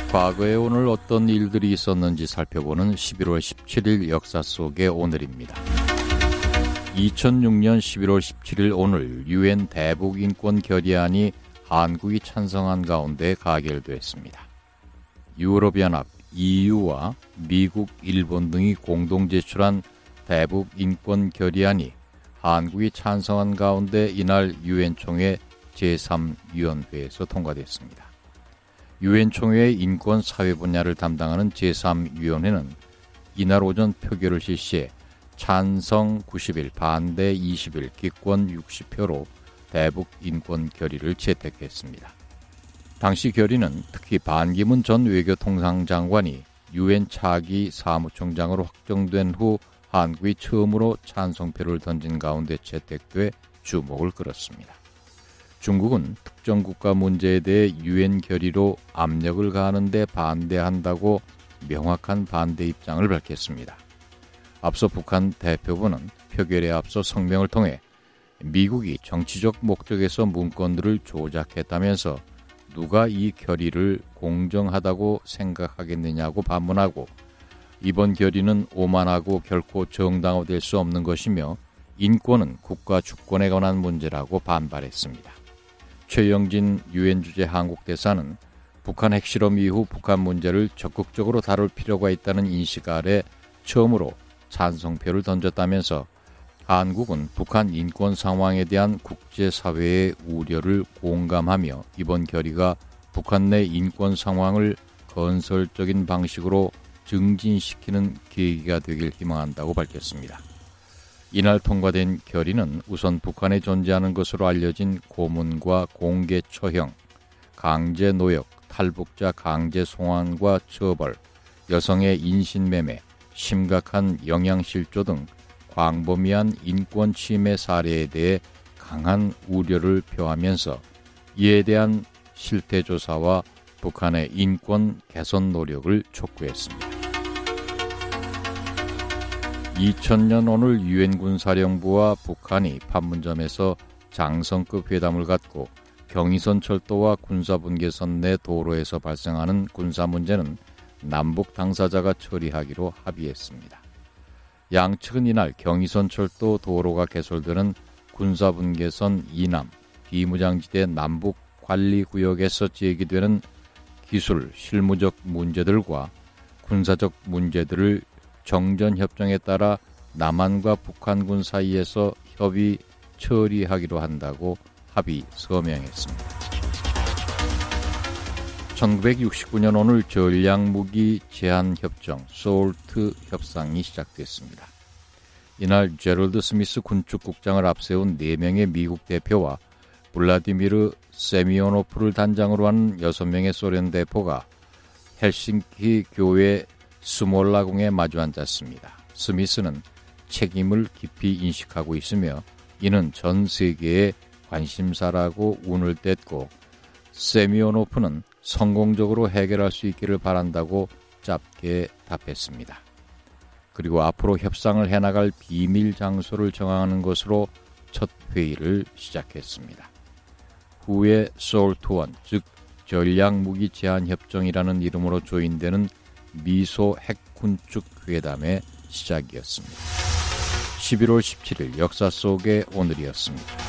과거에 오늘 어떤 일들이 있었는지 살펴보는 11월 17일 역사 속의 오늘입니다. 2006년 11월 17일 오늘 유엔 대북인권 결의안이 한국이 찬성한 가운데 가결됐습니다. 유럽연합, EU와 미국, 일본 등이 공동 제출한 대북인권 결의안이 한국이 찬성한 가운데 이날 유엔 총회 제3위원회에서 통과됐습니다. 유엔 총회의 인권 사회 분야를 담당하는 제3위원회는 이날 오전 표결을 실시해 찬성 90일, 반대 20일, 기권 60표로 대북 인권 결의를 채택했습니다. 당시 결의는 특히 반기문 전 외교통상장관이 유엔 차기 사무총장으로 확정된 후 한국이 처음으로 찬성표를 던진 가운데 채택돼 주목을 끌었습니다. 중국은 특정 국가 문제에 대해 유엔 결의로 압력을 가하는 데 반대한다고 명확한 반대 입장을 밝혔습니다. 앞서 북한 대표부는 표결에 앞서 성명을 통해 미국이 정치적 목적에서 문건들을 조작했다면서 누가 이 결의를 공정하다고 생각하겠느냐고 반문하고 이번 결의는 오만하고 결코 정당화될 수 없는 것이며 인권은 국가 주권에 관한 문제라고 반발했습니다. 최영진 유엔 주재 한국 대사는 북한 핵실험 이후 북한 문제를 적극적으로 다룰 필요가 있다는 인식 아래 처음으로 찬성표를 던졌다면서 한국은 북한 인권 상황에 대한 국제사회의 우려를 공감하며 이번 결의가 북한 내 인권 상황을 건설적인 방식으로 증진시키는 계기가 되길 희망한다고 밝혔습니다. 이날 통과된 결의는 우선 북한에 존재하는 것으로 알려진 고문과 공개 처형, 강제 노역, 탈북자 강제 송환과 처벌, 여성의 인신매매, 심각한 영양실조 등 광범위한 인권 침해 사례에 대해 강한 우려를 표하면서 이에 대한 실태조사와 북한의 인권 개선 노력을 촉구했습니다. 2000년 오늘 유엔 군사령부와 북한이 판문점에서 장성급 회담을 갖고 경의선 철도와 군사분계선 내 도로에서 발생하는 군사 문제는 남북 당사자가 처리하기로 합의했습니다. 양측은 이날 경의선 철도 도로가 개설되는 군사분계선 이남 비무장지대 남북 관리구역에서 제기되는 기술, 실무적 문제들과 군사적 문제들을 정전협정에 따라 남한과 북한군 사이에서 협의 처리하기로 한다고 합의 서명했습니다. 1969년 오늘 전략무기 제한협정 소울트 협상이 시작됐습니다. 이날 제럴드 스미스 군축국장을 앞세운 4명의 미국 대표와 블라디미르 세미오노프를 단장으로 하는 6명의 소련 대표가 헬싱키 교회 스몰라궁에 마주 앉았습니다. 스미스는 책임을 깊이 인식하고 있으며 이는 전 세계의 관심사라고 운을 뗐고 세미오노프는 성공적으로 해결할 수 있기를 바란다고 짧게 답했습니다. 그리고 앞으로 협상을 해나갈 비밀 장소를 정하는 것으로 첫 회의를 시작했습니다. 후에 소울트1, 즉 전략무기 제한협정이라는 이름으로 조인되는 미소 핵군축 회담의 시작이었습니다. 11월 17일 역사 속의 오늘이었습니다.